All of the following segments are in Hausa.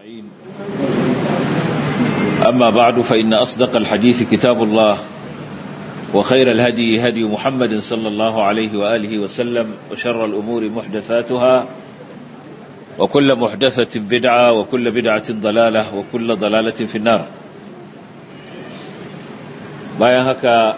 أما بعد فإن أصدق الحديث كتاب الله وخير الهدي هدي محمد صلى الله عليه وآله وسلم وشر الأمور محدثاتها وكل محدثة بدعة وكل بدعة ضلالة وكل ضلالة في النار. bayan haka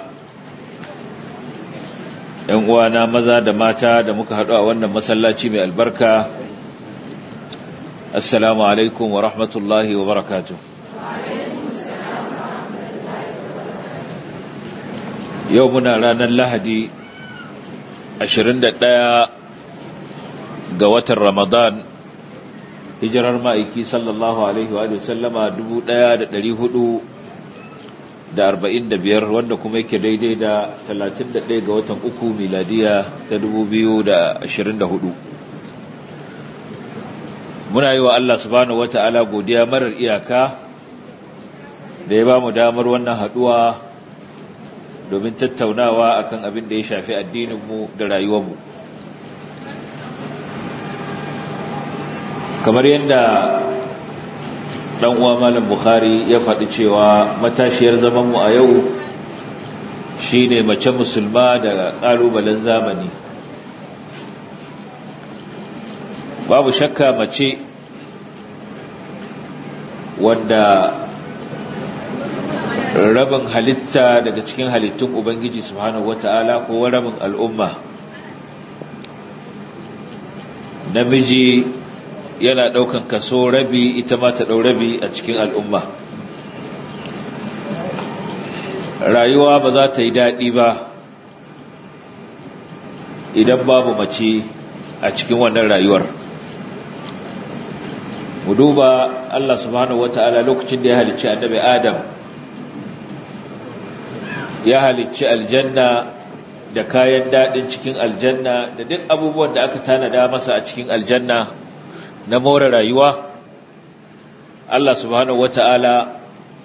‘yan uwana maza da mata da muka haɗu a wannan masallaci mai albarka, assalamu alaikum wa rahmatullahi wa barakatuh. Yau muna ranar Lahadi 21 ga watan Ramadan, hijirar ma'aiki sallallahu alaihi wa sallama 1445, wanda kuma yake daidai da 31 ga watan uku miladiya ta 2024. Muna yi wa Allah subhanahu wata'ala godiya marar iyaka da ya ba mu damar wannan haduwa domin tattaunawa akan abin da ya shafi addininmu da rayuwarmu. Kamar yadda dan uwa Malam Bukhari ya faɗi cewa matashiyar zamanmu a yau shine mace musulma da ƙalubalen zamani. Babu shakka mace wanda rabin halitta daga cikin halittun Ubangiji subhanahu wata'ala ko rabin al'umma, namiji yana ɗaukan kaso rabi, ita ma ta ɗau rabi a cikin al'umma. Rayuwa ba za ta yi daɗi ba idan babu mace a cikin wannan rayuwar. Mu duba Allah subhanahu wata'ala lokacin da ya halicci annabi Adam, ya halicci aljanna da kayan daɗin cikin aljanna da duk abubuwan da aka tanada masa a cikin aljanna na more rayuwa. Allah subhanahu wata'ala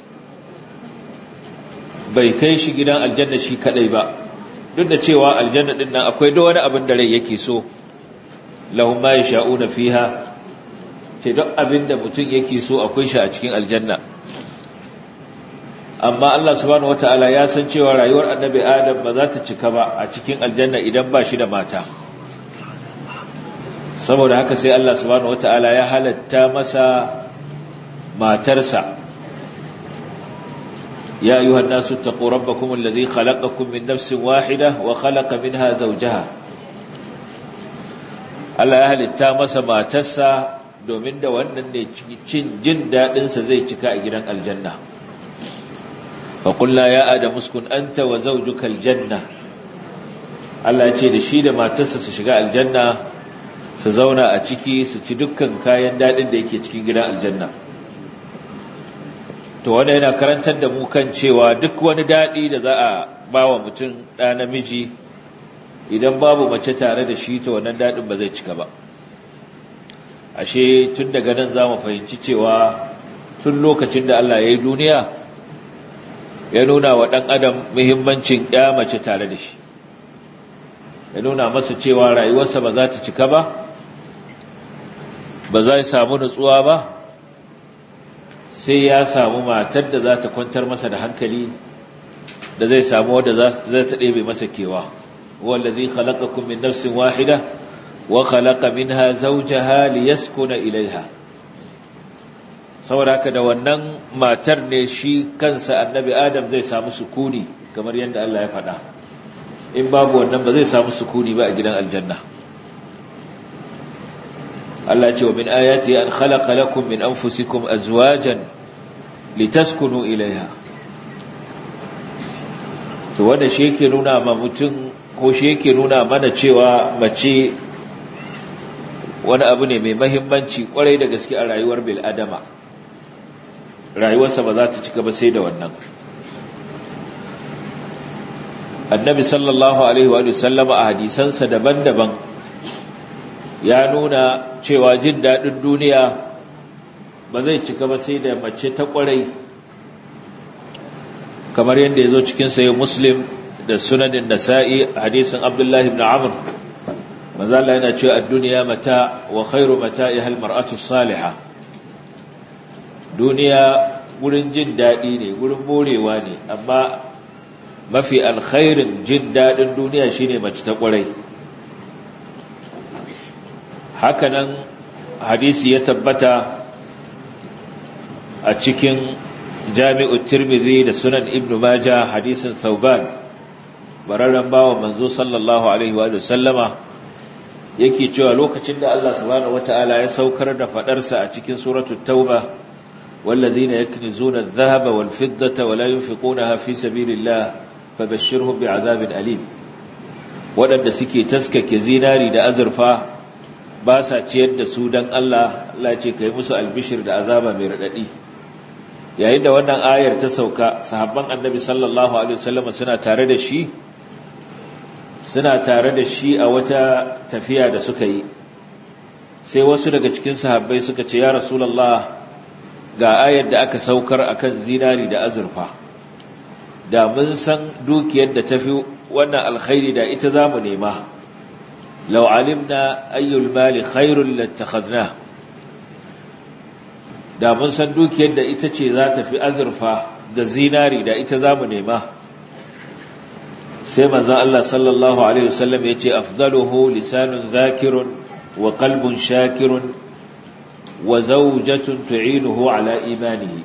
bai kai shi gidan aljanna shi kadai ba, duk da cewa aljanna din nan akwai duk wani abin da rai yake so, lahum ma yasha'una fiha, ce duk abin da mutum yake so akwai shi a cikin aljanna. Amma Allah subhanahu wata'ala ya san cewa rayuwar annabi Adam ba za ta cika ba a cikin aljanna idan ba shi da mata. Saboda haka sai Allah subhanahu wata'ala ya halatta masa matarsa. Ya ayyuhan nasu taqu rabbakum alladhi khalaqakum min nafsin wahida wa khalaqa minha zawjaha. Allah ya halitta masa matarsa domin da wannan ne jin dadin sa zai cika a gidan aljanna. Fa qulna ya adam uskun anta wa zawjuka aljanna. Allah ya ce da shi da matarsa su shiga aljanna, su zauna a ciki, su ci dukkan kayan daɗin da yake cikin gidan aljanna. To wanda yana karantar da mu kan cewa duk wani daɗi da za a ba wa mutum ɗa namiji, idan babu mace tare da shi, to wannan daɗin ba zai cika ba. Ashe tun daga nan za mu fahimci cewa tun lokacin da Allah ya yi duniya, ya nuna wa ɗan adam muhimmancin ɗaya mace tare da shi, ya nuna masa cewa rayuwarsa ba za ta cika ba, ba za ya samu nutsuwa ba sai ya samu matar da za ta kwantar masa da hankali, da zai samu wadda za ta ɗebe masa kewa. wallazi khalaqakum min nafsin wahida wa khalaqa minha zawjaha liyaskuna ilaiha. Saboda haka da wannan matar ne shi kansa annabi Adam zai samu sukuni, kamar yadda Allah ya faɗa. In babu wannan ba zai samu sukuni ba a gidan aljanna. Allah ya ce wa min ayati an khalaqa lakum min anfusikum azwajan litaskunu ilaiha. To wanda shi yake nuna ma mutum, ko shi yake nuna mana cewa mace wani abu ne mai muhimmanci kwarai da gaske a rayuwar bil adama. Rayuwarsa ba za ta cika ba sai da wannan. Annabi sallallahu alaihi wa sallama a hadisansa daban-daban ya nuna cewa jin daɗin duniya ba zai cika ba sai da mace ta ƙwarai, kamar yadda ya zo cikin sayi Muslim da sunanin Nasa'i hadisin Abdullahi ibn Amr. Manzo Allah yana cewa ad-dunya mata wa khairu mata'iha al-mar'atu as-salihah. duniya gurin jin daɗi ne, gurin morewa ne, amma mafi alkhairin jin daɗin duniya shine mace ta ƙwarai. Hakanan hadisi ya tabbata a cikin Jami'u Tirmidhi da Sunan Ibn Majah, hadisin Thauban, bararren bawa manzo sallallahu alaihi wa sallama, yake cewa lokacin da Allah subhanahu wataala ya saukar da fadarsa a cikin suratul Tauba, wallazina yaknizuna adh-dhahaba wal-fiddata wa la yunfiqunaha fi sabilillah fabashshirhum bi'adhabin alim. Wadanda suke taskake zinari da azurfa ba sa ciyar da su dan Allah, Allah ce kai musu albishir da azaba mai radadi. Yayin da wannan ayar ta sauka, sahabban Annabi sallallahu alaihi wasallam suna tare da shi a wata tafiya da suka yi. Sai wasu daga cikin sahabbai suka ce, ya Rasulullah, ga ayar da aka saukar akan zinari da azurfa, da mun san dukiyar da tafi wannan alkhairi da ita zamu nema. Law alimna ayyul mali khairul lattakhadna, da mun san dukiyar da ita ce za ta fi azurfa da zinari da ita zamu nema. Sai manzon Allah sallallahu alaihi wasallam yace afdaluhu lisanun zakirun wa qalbun shakirun wa zawjatun tu'inuhu ala imanihi.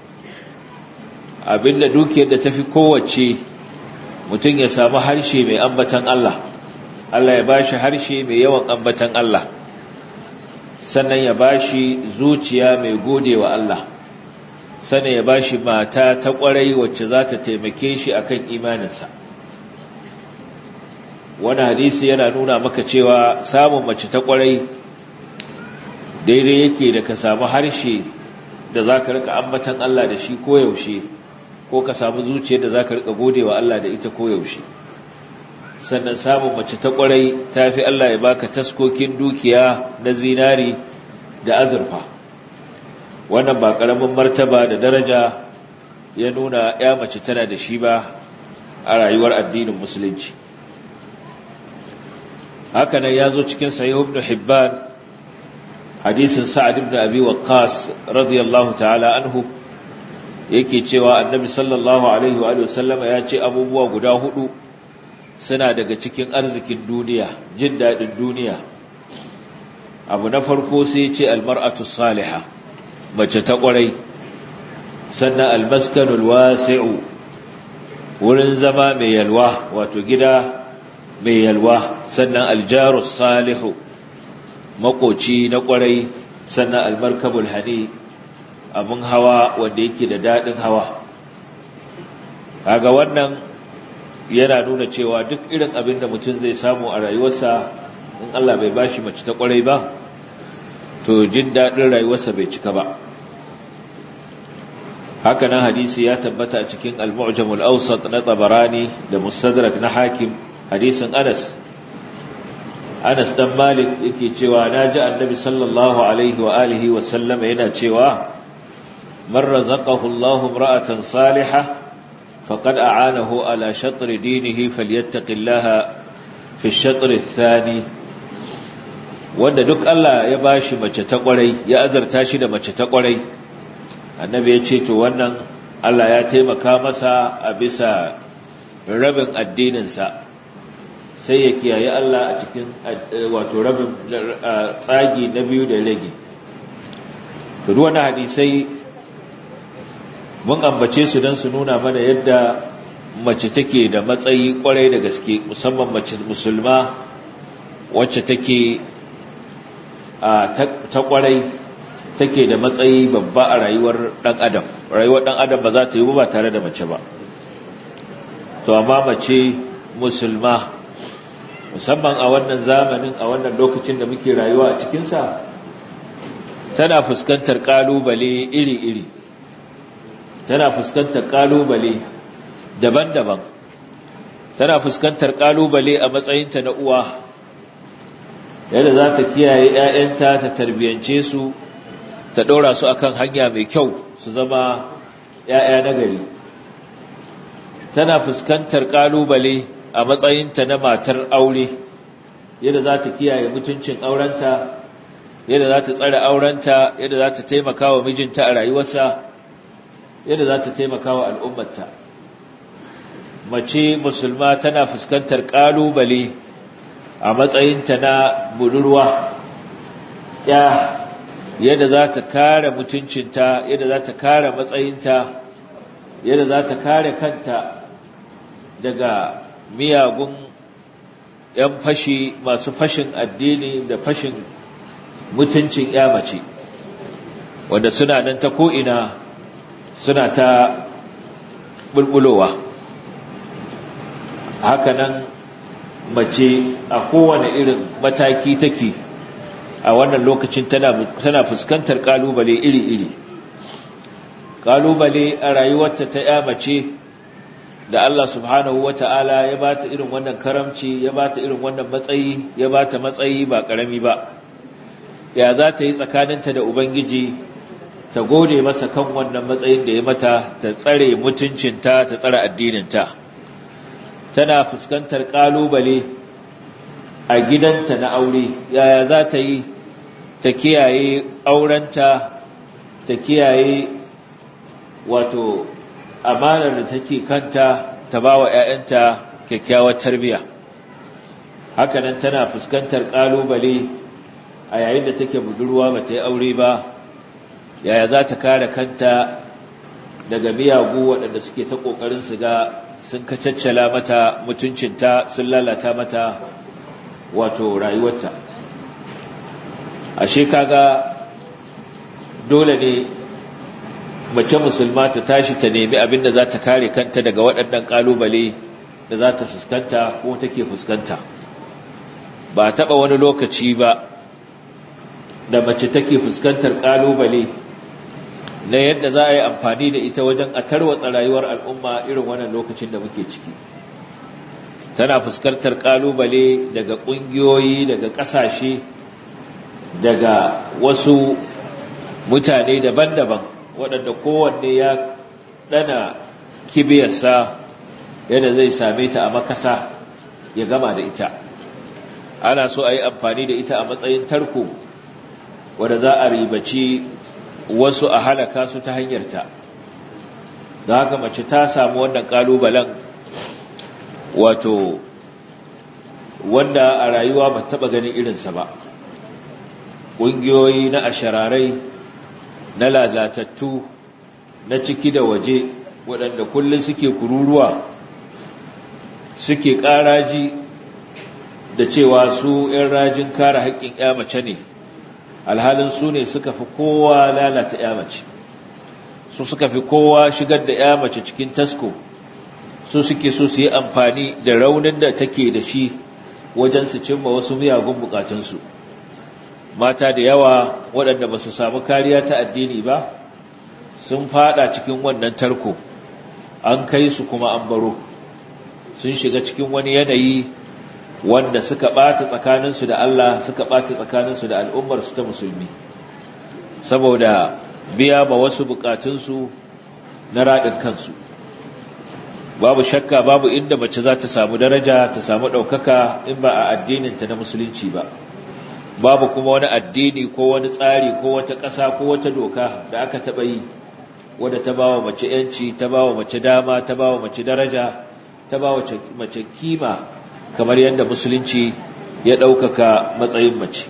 Abinda dukiyar da tafi kowace mutum ya samu harshe mai ambatan Allah, Allah ya bashi harshe mai yawan ambatan Allah, sannan ya bashi zuciya mai godewa Allah, sannan ya bashi mata ta kwarai wacce za ta taimake shi akan imaninsa. Wani hadisi yana nuna maka cewa samun mace ta kwarai daidai yake da ka samu harshe da za ka rika ambatan Allah da shi koyaushe, ko ka samu zuciyar da za ka rika godewa Allah da ita koyaushe. Sannan samun mace ta kwarai ta fi Allah ya baka taskokin dukiya na zinari da azurfa. Wannan ba ƙaramin martaba da daraja ya nuna ya mace tana da shi ba a rayuwar addinin musulunci. Haka nan ya zo cikin Sahih Ibn Hibban, hadisin Sa'ad ibn Abi Waqqas radiyallahu ta'ala anhu, yake cewa Annabi sallallahu alaihi wa sallama ya ce abubuwa guda 4 suna daga cikin arzikin duniya, jin daɗin duniya. Abu na farko sai ce almar'atu salihah, mace ta ƙwarai, sannan almaskanul wasi'u, wurin zama mai yalwa, wato gida mai yalwa, sannan aljarus salihu, makoci na ƙwarai, sannan almarkabul hani, abin hawa wanda yake da daɗin hawa. Kaga wannan yana nuna cewa duk irin abin da mutum zai samu a rayuwarsa, in Allah bai bashi mace ta ƙwarai ba, to jin daɗin rayuwarsa bai cika ba. Haka nan hadisi ya tabbata a cikin Al-Mu'jamul Awsat na Tabarani da Mustadrak na Hakim, hadisin Anas dan Malik yake cewa naji Annabi sallallahu alaihi wa alihi wa sallam yana cewa man razaqahu Allahu imra'atan salihah faqad a'anahu ala shatr dinihi falyattaqillaha fi ash-shatr ath-thani. Wanda duk Allah ya bashi mace ta kwarai, ya azarta shi da mace ta kwarai, Annabi ya ce to wannan Allah ya taimaka masa a bisa rabin addininsa, sai ya kiyaye Allah a cikin wato rabin tsagi na biyu da rage. To duk wannan hadisai mun ambace su don su nuna mana yadda mace take da matsayi kwarai da gaske, musamman mace musulma wacce take ta kwarai, take da matsayi babba a rayuwar dan adam. Rayuwar dan adam ba za ta yi ba tare da mace ba. To amma mace musulma, musamman a wannan zamanin, a wannan lokacin da muke rayuwa a cikinsa, tana fuskantar kalubale iri-iri, tana fuskantar kalubale daban-daban, tana fuskantar kalubale a matsayinta na uwa, yadda za ta kiyaye 'ya'yanta, ta tarbiyance su, ta ɗora su akan hanya mai kyau, su zama 'ya'ya nagari. Tana fuskantar kalubale a matsayinta na matar aure, yadda za ta kiyaye mutuncin aurenta, yadda za ta tsare aurenta, yadda za ta taimaka wa mijinta a rayuwarsa, yadda za ta taimaka wa al'ummarta. Mace musulma tana fuskantar ƙalubale a matsayinta na budurwa, yadda za ta kare mutuncinta, yadda za ta kare matsayinta, yadda za ta kare kanta daga miyagun ‘yan fashi masu fashin addini da fashin mutuncin ‘ya mace, wanda suna nan ta ko'ina suna ta bulbulowa. Hakanan mace a kowane irin mataki take a wannan lokacin tana fuskantar ƙalubale iri-iri. Ƙalubale a rayuwarta ta ‘ya mace da Allah subhanahu wa ta'ala ya ba ta irin wannan karamci, ya ba ta irin wannan matsayi, ya ba ta matsayi ba ƙarami ba. Ya za ta yi tsakaninta da Ubangiji, ta gode masa kan wannan matsayin da ya mata, ta tsare mutuncinta, ta tsare addininta. Tana fuskantar ƙalubale a gidanta na aure, yaya za ta yi ta kiyaye aurenta, ta kiyaye wato amanar da take kanta, ta ba wa ‘ya'yanta kyakkyawar tarbiyya. Hakanan tana fuskantar ƙalubale a yayin da take budurwa ba ta yi aure ba, yaya za ta kare kanta daga miyagu waɗanda suke ta ƙoƙarin su ga sun kacaccala mata mutuncinta, sun lalata mata wato rayuwarta. Ashe kaga dole ne mace musulma ta tashi ta nemi abin da za ta kare kanta daga waɗannan ƙalubale da za ta fuskanta ko take fuskanta. Ba taɓa wani lokaci ba da mace take fuskantar ƙalubale na yadda za a yi amfani da ita wajen a tarwatsa rayuwar al'umma irin wannan lokacin da muke ciki. Tana fuskantar ƙalubale daga ƙungiyoyi, daga ƙasashe, daga wasu mutane daban-daban, waɗanda kowanne ya ɗana kibiyarsa yadda zai same ta a makasa ya gama da ita. Ana so a yi amfani da ita a matsayin tarko wadda za a ribaci wasu a halaka su ta hanyarta. Da haka mace ta samu wannan ƙalubalen wato wanda a rayuwa ba taɓa ganin irinsa ba. Ƙungiyoyi na ashararai, na lalatattu, na ciki da waje, waɗanda kullum suke kururuwa, suke ƙaraji da cewa su ‘yan rajin kare haƙƙin ‘ya mace ne, alhalin su ne suka fi kowa lalata ‘ya mace, su suka fi kowa shigar da ‘ya mace cikin tasko, su suke so su yi amfani da raunin da take da shi wajen su cimma wasu miyagun bukatunsu. Mata da yawa waɗanda ba su samu kariya ta addini ba sun fada cikin wannan tarko, an kai su kuma an baro, sun shiga cikin wani yanayi wanda suka ɓata tsakaninsu da Allah, suka ɓata tsakaninsu da al'ummarsu ta musulmi, saboda biya ba wasu bukatunsu na raɗin kansu. Babu shakka babu inda mace za ta samu daraja, ta samu ɗaukaka in ba a addininta na musulunci ba. Babu kuma wani addini ko wani tsari ko wata ƙasa ko wata doka da aka taɓa yi wadda ta ba wa mace ‘yanci, ta ba wa mace dama, ta ba wa mace daraja, ta ba wa mace kima kamar yadda musulunci ya ɗaukaka matsayin mace.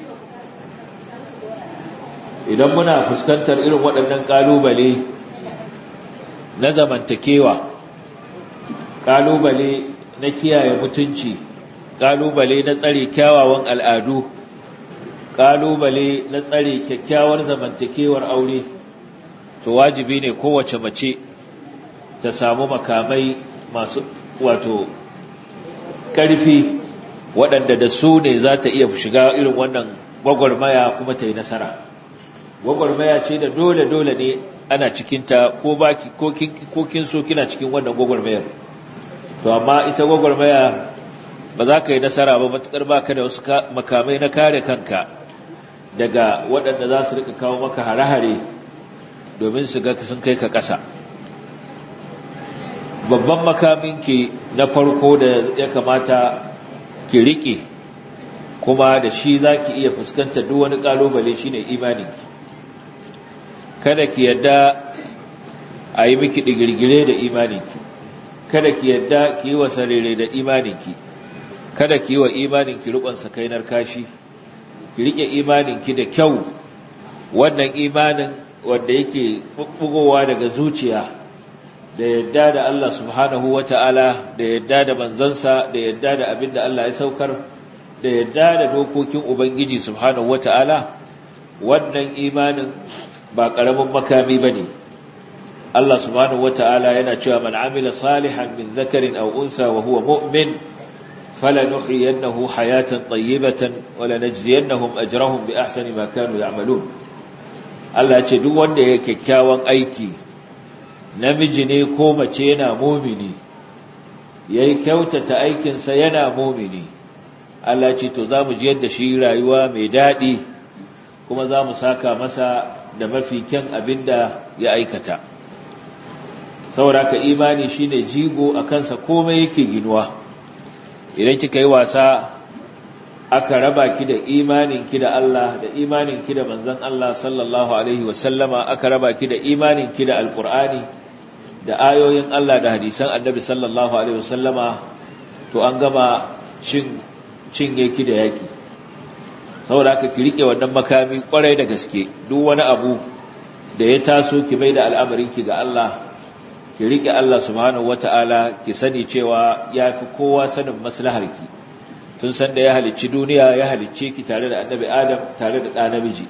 Idan muna fuskantar irin waɗannan ƙalubale na zamantakewa, ƙalubale na kiyaye mutunci, ƙalubale na tsare kyawawan al'adu, ƙalubale na tsare kyakkyawar zamantakewar aure, to wajibi ne kowace mace ta samu makamai masu wato ƙarfi waɗanda da su ne za ta iya shiga irin wannan gwagwarmaya kuma ta yi nasara. Gwagwarmaya ce da dole ne ana cikinta, ko kin so kina cikin wannan gwagwarmayar. To amma ita gwagwarmaya ba za ka yi nasara ba matuƙar ba ka da wasu makamai na kare kanka daga waɗanda za su rika kawo maka hare-hare domin su ga sun kai ka ƙasa. Babban makaminki na farko da ya kamata ki riƙe kuma da shi zaki iya fuskantar duk wani kalubale shine imaninki. Kada ki yadda a yi miki digirgire da imaninki, kada ki yadda ki yi wa sarere da imaninki, kada ki yi wa imaninki rukun sakainar kashi, ki rike imaninki da kyau. Wannan imanin wanda yake bubbugowa daga zuciya, da yadda da Allah subhanahu wata'ala, da yadda da manzansa, da yadda da abin da Allah ya saukar, da yadda da dokokin Ubangiji subhanahu wata'ala, wannan imanin ba ƙaramin makami bane. Allah subhanahu wata'ala yana cewa man amila salihan min dhakarin aw untha wa huwa mu'min falanuhyiyannahu hayatan tayyibatan wa lanajziyannahum ajrahum bi ahsani ma kanu ya'malun. Allah ce duk wanda ya kyakkyawan aiki, namiji ne ko mace yana mumini, yayi kyautata aikinsa yana mumini, Allah ce to zamu ji yadda shi rayuwa mai dadi, kuma zamu saka masa da mafi kyan abinda ya aikata. Saboda ka imani shine jigo a kansa komai yake ginuwa. Idan kika yi wasa aka raba ki da imaninki da Allah, da imaninki da manzon Allah sallallahu alaihi wasallama, aka raba ki da imaninki da alqur'ani da ayoyin Allah da hadisan annabi sallallahu alaihi wasallama, to an gama cinye ki da yaki. Saboda haka ki rike wannan makami kwarai da gaske. Duk wani abu da ya taso ki bai da al'amarinki ga Allah, ki rike Allah subhanahu wata'ala, ki sani cewa yafi kowa sanin maslaharki. Tun san da ya halicci duniya, ya halicce ki tare da annabi Adam, tare da ɗa namiji.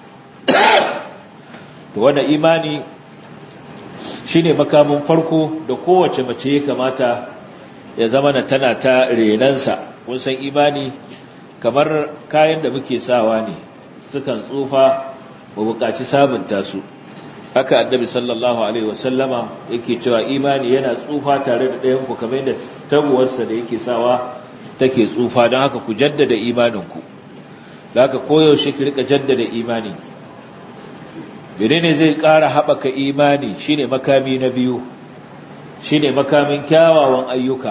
To wannan imani shine makamin farko da kowace mace ya kamata ya zama na tana ta renansa. Kun san imani kamar kayan da muke sawa ne, sukan tsufa mu buƙaci sabunta su. Haka annabi sallallahu alaihi wasallama yake cewa imani yana tsufa tare da ɗayan ku kamar yadda tabuwarsa da yake sawa take tsufa. Don haka ku jaddada imaninku, da haka koyaushe ki rika jaddada imaninki. Menene zai ƙara haɓaka imani? Shine makami na biyu, shine makamin kyawawan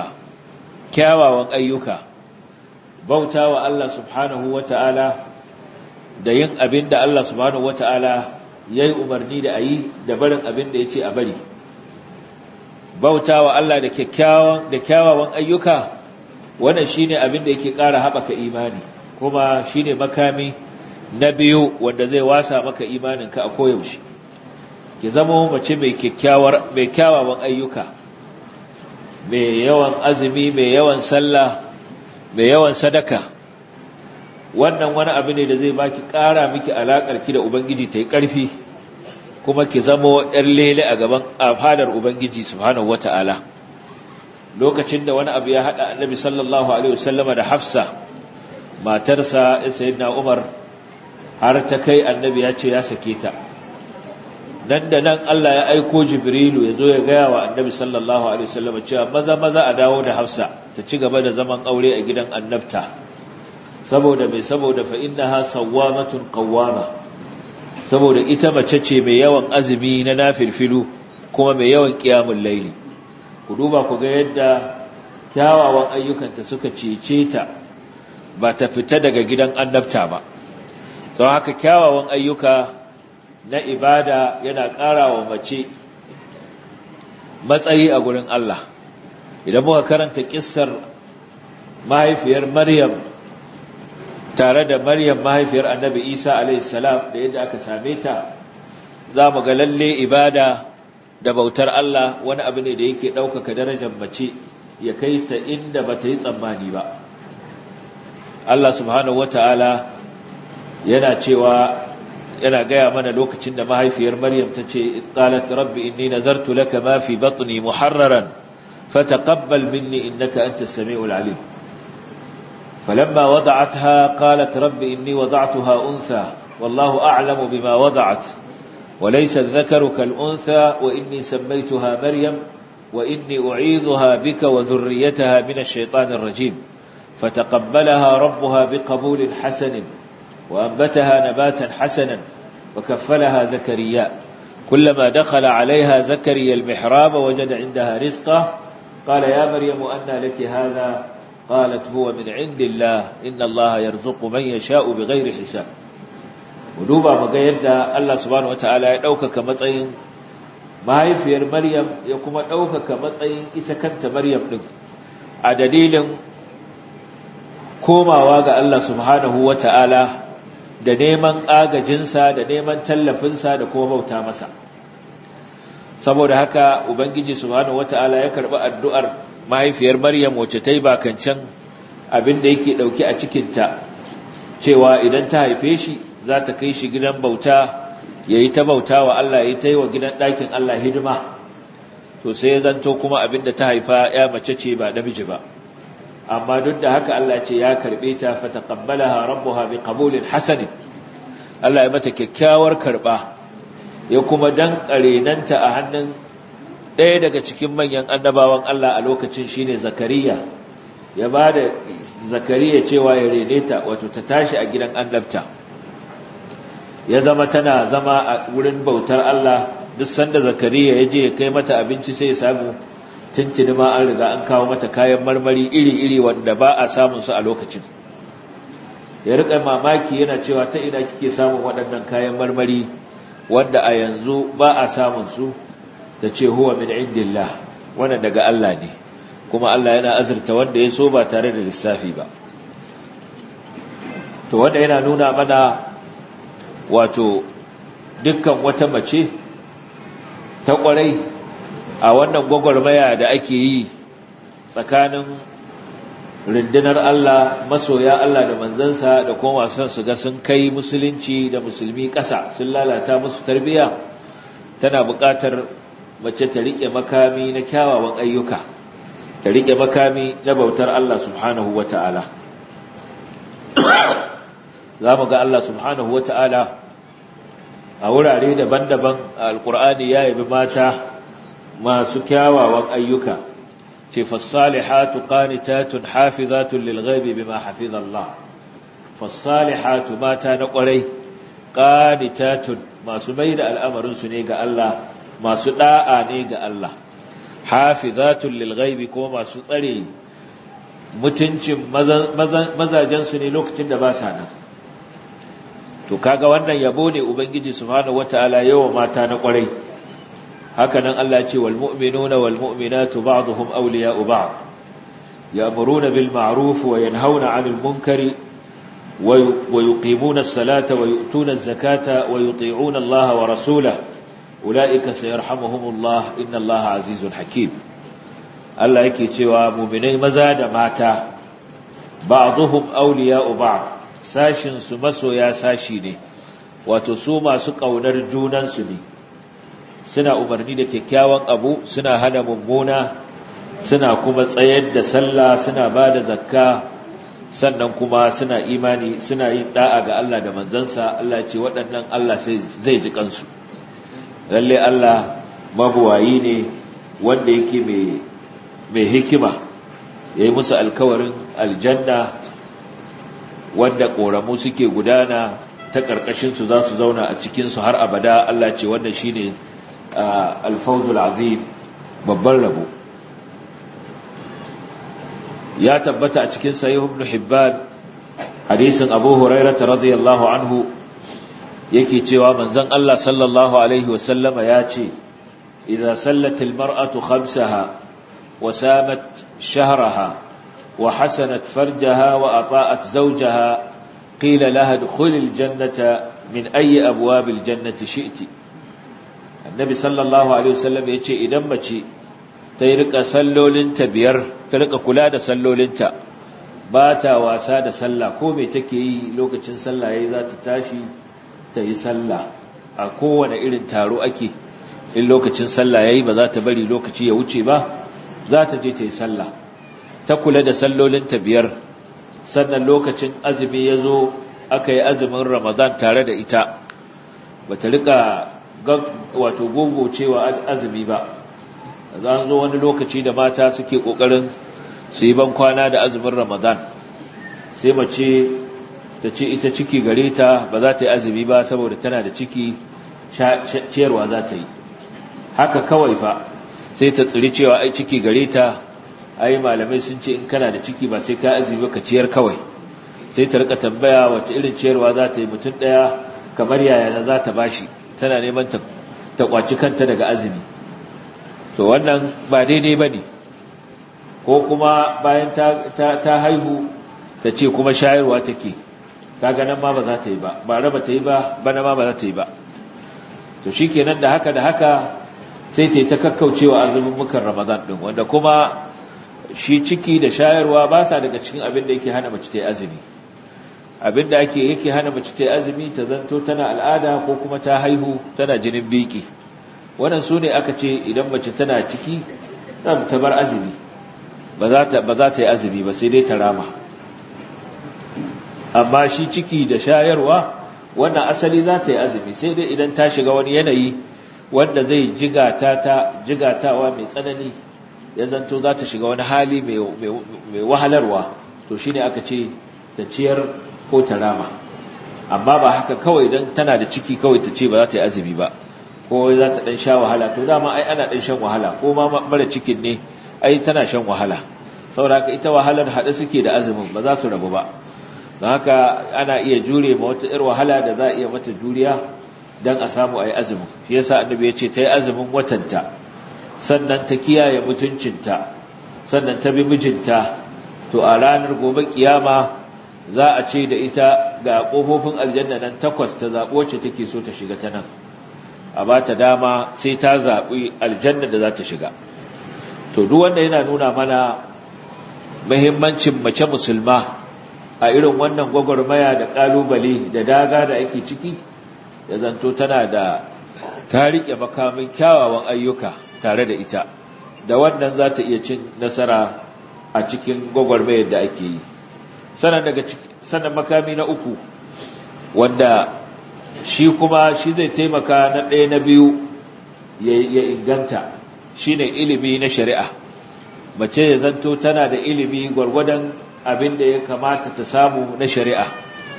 ayyuka, bauta wa Allah subhanahu wata'ala da yin abin da Allah subhanahu wata'ala ya yi umarni da a yi, da barin abin da ya ce a bari. Bauta wa Allah da kyawawan ayyuka, wannan shine abin da yake ƙara haɓaka imani, kuma shine makami na biyu wanda zai wasa maka imaninka a koyaushe. Ki zama mace mai kyawawan ayyuka, mai yawan azumi, mai yawan sallah, mai yawan sadaka. Wannan wani abu ne da zai baki ƙara miki alaƙar ki da Ubangiji ta yi ƙarfi, kuma ki zama ‘yar lele a fadar Ubangiji subhanahu wata'ala. Lokacin da wani abu ya haɗa annabi sallallahu alaihi wasallama da Hafsa, matarsa sayyidina Umar, har ta kai annabi ya ce ya sake ta. Nan da nan Allah ya aiko Jibrilu ya zo ya gaya wa annabi sallallahu alaihi wasallama cewa maza a dawo da Hafsa ta ci gaba da zaman aure a gidan annabta. Saboda fa innaha sawwamatun qawwama, saboda ita mace ce mai yawan azumi na nafilfilu, kuma mai yawan qiyamul layli. Ku duba ku ga yadda kyawawan ayyukanta suka cece ta, ba ta fita daga gidan annabta ba. Sau haka kyawawan ayyuka na ibada yana ƙara wa mace matsayi a gurin Allah. Idan muka karanta kissar mahaifiyar Maryam tare da Maryam mahaifiyar Annabi Isa a.s. da yadda aka same ta, za mu ga lalle ibada da bautar Allah wani abu ne da yake ɗaukaka darajar mace ya kai ta inda ba ta yi tsammani ba. Allah subhanahu wata'ala yana gaya mana lokacin da mahaifiyar Maryam ta ce, qalat rabbi inni nazartu laka ma fi batni muharraran fataqabbal minni innaka antas samiul alim. فلما وضعتها قالت رب إني وضعتها أنثى والله أعلم بما وضعت وليس الذكر كالأنثى وإني سميتها مريم وإني أعيذها بك وذريتها من الشيطان الرجيم فتقبلها ربها بقبول حسن وأنبتها نباتا حسنا وكفلها زكريا كلما دخل عليها زكريا المحراب وجد عندها رزقا قال يا مريم أنى لك هذا qalat huwa min indillah inna allaha yarzuqu man yasha'u bighairi hisab. duba mu ga yadda Allah subhanahu wataala ya ɗaukaka matsayin mahaifiyar Maryam ya kuma ɗaukaka matsayin ita kanta Maryam din a dalilin komawa ga Allah subhanahu wataala da neman agajinsa da neman tallafinsa da kuma bauta masa. Saboda haka ubangiji subhanahu wataala ya karɓi addu'ar mahaifiyar Maryam wacce ta yi bakancan abin da yake ɗauke a cikinta cewa idan ta haife shi za ta kai shi gidan bauta ya yi ta bauta wa Allah ya yi ta yi wa gidan ɗakin Allah hidima. To sai ya zanto kuma abin da ta haifa ya mace ce ba namiji ba, amma duk da haka Allah ce ya karɓe ta fataqabbalaha rabbuha biqabulin hasanin. Allah ya mata kyakkyawar karɓa ya kuma danƙare nanta a hannun ɗaya daga cikin manyan annabawan Allah a lokacin shine Zakariya. Ya ba da Zakariya cewa ya rene ta, wato ta tashi a gidan annabta. Ya zama tana zama a wurin bautar Allah, duk sanda Zakariya ya je ya kai mata abinci sai ya samu tuntuni ma an riga an kawo mata kayan marmari iri-iri wanda ba a samun su a lokacin. Ya rika mamaki yana cewa ta ina kike samun waɗannan kayan marmari wanda a yanzu ba a samun su? Ta ce huwa min indillah, wannan daga Allah ne, kuma Allah yana azurta wanda ya so ba tare da lissafi ba. To wanda yana nuna mana wato dukkan wata mace ta kwarai a wannan gwagwarmaya da ake yi tsakanin rundunar Allah, masoya Allah da manzansa da kuma wasan su ga sun kai musulunci da musulmi ƙasa, sun lalata musu tarbiyya, tana buƙatar mace ta riƙe makami na kyawawan ayyuka, ta riƙe makami na bautar Allah subhanahu wata'ala. Za mu ga Allah subhanahu wata'ala a wurare daban-daban a Alƙur'ani ya yabi mata masu kyawawan ayyuka. ce fassalihatu qanitatun hafizatun lilghaibi bima hafizallah. Fassalihatu mata na ƙwarai, qanitatun masu mai da al'amarinsu ne ga Allah, masu da'a ne ga Allah, hafizatun lilghaibi ko masu tsare mutuncin mazajensu ne lokacin da ba sa nan. To kaga wannan yabo ne Ubangiji subhanahu wataala yawa mata na ƙwarai. Haka nan Allah ce wal mu'minuna wal mu'minatu ba'dhum awliya'u ba'd ya'muruna bil ma'ruf wa yanhauna 'anil munkari wa yuqimuna as-salata wa yu'tuna az-zakata wa yuti'una Allah wa rasulahu ulaika sayarhamuhumullah inna Allah 'azizun hakim. Allah yake cewa mu'minai maza da mata ba'dhum awliya'u ba'd, sashin su masoya sashi ne, wato su masu kaunar junan su ne, suna umarni da kyakkyawan abu, suna hana mummuna, suna kuma tsayar da sallah, suna bada zakka, sannan kuma suna imani, suna yin da'a ga Allah da manzansa. Allah ce waɗannan Allah zai ji kansu. Lalle Allah mabuwayi ne wanda yake mai hikima, yayi musu alkawarin aljanna wanda koramu suke gudana ta karkashin su, za su zauna a cikin su har abada. Allah ce wannan shine alfawzul azim, babban rabo. Ya tabbata a cikin sahih ibn Hibban hadisin Abu Hurairah radiyallahu anhu yake cewa manzon Allah sallallahu alaihi wasallama ya ce idza sallat almar'atu khamsaha wa samat shahraha wa hasanat farjaha wa ata'at zawjaha qila laha adkhulil jannata min ayyi abwabil jannati shi'ti. Annabi sallallahu alaihi wasallam yace idan mace ta yi rika sallolinta biyar, ta rika kula da sallolinta, ba ta wasa da sallah, ko me take yi lokacin sallah yayi za ta tashi ta yi sallah. A kowane irin taro ake, in lokacin sallah yayi ba za ta bari lokaci ya wuce ba, za ta je ta yi sallah. Ta kula da sallolinta biyar, sannan lokacin azumi ya zo aka yi azumin Ramadan tare da ita, ba ta rika wato gogocewa azumi ba. Zan zo wani lokaci da mata suke kokarin su yi ban kwana da azumin Ramadan, sai mace ta ce ita ciki gare ta ba za ta yi azumi ba saboda tana da ciki, ciyarwa za ta yi. Haka kawai fa sai ta tsiri cewa ai ciki gare ta ai malamai sun ce in kana da ciki ba sai ka azumi ba ka ciyar kawai. Sai ta rika tambaya wace irin ciyarwa za ta yi, mutum ɗaya kamar yaya na za ta bashi, tana neman ta kwaci kanta daga azumi. To wannan ba daidai ba ne. Ko kuma bayan ta haihu ta ce kuma shayarwa take, kaga nan ma ba za ta yi ba, ba raba ta yi ba, bana ma ba za ta yi ba. To shi kenan da haka sai ta yi ta kakkaucewa azumin mukan Ramadan ɗin, wanda kuma shi ciki da shayarwa ba sa daga cikin abin da yake hana mace ta yi azumi. Abin da yake hana mace ta yi azumi ta zanto tana al'ada ko kuma ta haihu tana jinin biki. Wannan su ne aka ce idan mace tana ciki ta bar azumi, ba za ta yi azumi ba sai dai ta rama. Amma shi ciki da shayarwa wannan asali za ta yi azumi, sai dai idan ta shiga wani yanayi wanda zai jigatawa mai tsanani, ya zanto za ta shiga wani hali mai wahalarwa, to shine aka ce ta ciyar ko ta rama. Amma ba haka kawai idan tana da ciki kawai ta ce ba za ta yi azumi ba, ko za ta dan sha wahala. To dama ai ana dan shan wahala, ko ma mara cikin ne ai tana shan wahala, saboda haka ita wahalar haɗe suke da azumin, ba za su rabu ba. don haka ana iya jure ma wata ir wahala da za a iya mata juriya dan a samu ayi azumin. Shi yasa annabi ya ce ta yi azumin watanta, sannan ta kiyaye mutuncinta, sannan ta bi mijinta, to a ranar gobe kiyama za a ce da ita ga kofofin aljanna nan 8 ta zabo wacce take so ta shiga ta nan, a ba ta dama sai ta zabi aljanna da za ta shiga. To duk wanda yana nuna mana muhimmancin mace musulma a irin wannan gwagwarmaya da kalubale da daga da ake ciki, ya zanto tana da ta rike makamin kyawawan ayyuka tare da ita, da wannan za ta iya cin nasara a cikin gwagwarmayar da ake yi. Sannan makami na uku wanda shi zai taimaka na ɗaya na biyu ya inganta, shine ilimi na shari'a. Mace ya zanto tana da ilimi gwargwadon abin da ya kamata ta samu na shari'a,